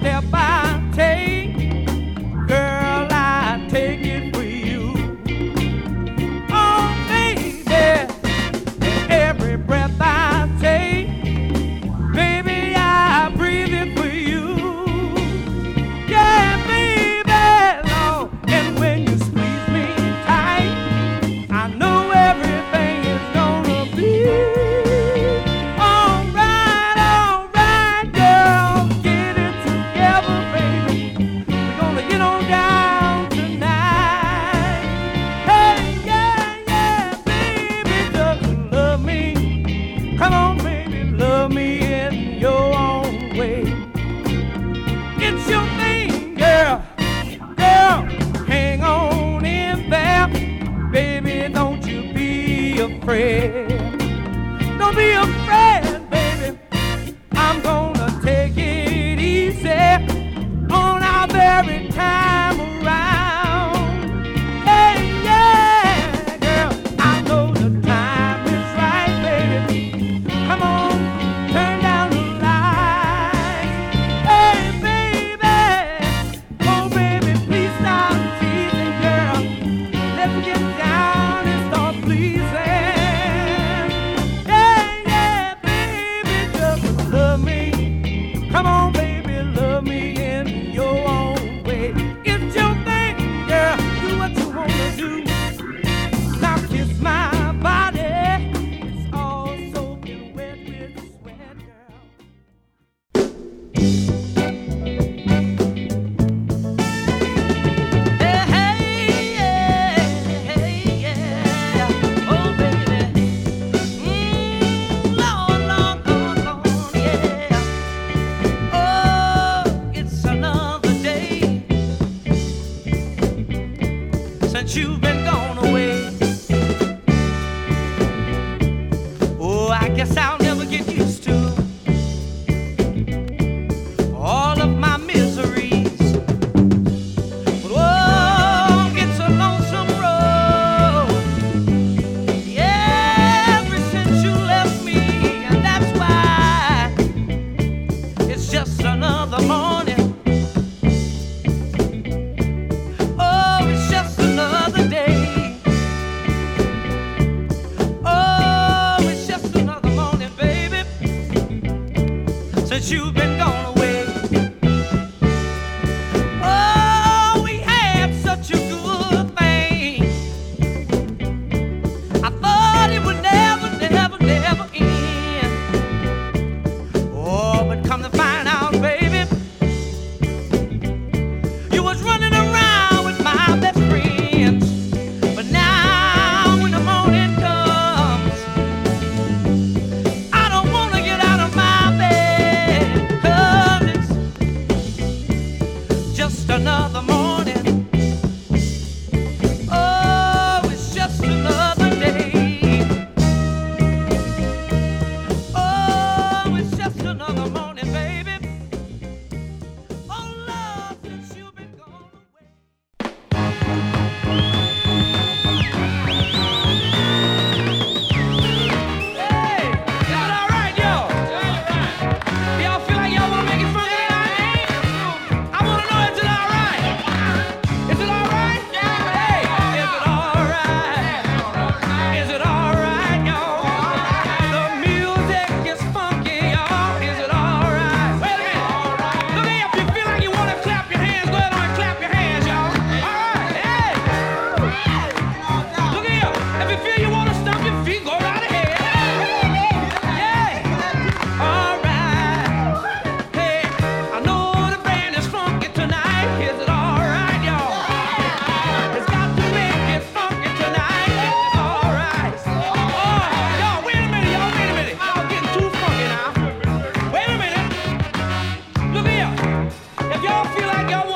step I take, girl, I take it for you. Oh, baby, every breath I take, baby, I breathe it for you. Yeah, baby, Lord, and when you squeeze me tight, I know everything is gonna be all right, girl. Get it together, baby. We're gonna get on down tonight. Hey, yeah, baby, just love me. Come on, baby, love me in your own way. It's your thing, girl. Girl, hang on in there. Baby, don't you be afraid. Don't be afraid, baby. I'm gonna take it easy on our very time around. Hey, yeah, girl, I know the time is right, baby. Come on, turn down the lights. Hey, baby, oh, baby, please stop teasing, girl. Let's get down and start pleasing. Yeah, baby, just love me. Come on, baby, love me in your own way. It's your thing, girl. Do what you wanna do. Now kiss my body. It's all soaking wet with sweat, girl. Hey, yeah. Oh, baby. Lord, yeah. Oh, it's another day since you've been gone away. Oh, I guess I'll never get used to all of my miseries. But oh, it's a lonesome road. Yeah, ever since you left me, and that's why it's just another morning. Oh, it's just another day. Oh, it's just another morning, baby, since you've been gone away. Oh, we had such a good thing. I thought it would never end. Oh, but come to find out, baby, you was running around with my best friends. But now when the morning comes, I don't wanna get out of my bed, 'cause it's just another morning. Oh, it's just another day. Oh, it's just another morning, baby. Oh, love, since you've been gone away. Hey, is it all right, yo? Y'all feel like y'all wanna make it funky tonight? I wanna know, is it all right? Is it all right? Hey, is it all right? Is it all right, y'all? The music is funky, y'all. Is it all right? Wait a minute. Look here, if you feel like you wanna clap your hands, go ahead on and clap your hands, y'all. All right, hey. Look here, if you feel you wanna stomp your feet, go right ahead. Yeah. All right. Hey, I know the band is funky tonight. Is it all right, y'all? It's got to make it funky tonight. Is it all right? Oh, y'all, wait a minute, y'all, wait a minute. Y'all getting too funky now. Wait a minute. Look here. If y'all feel like y'all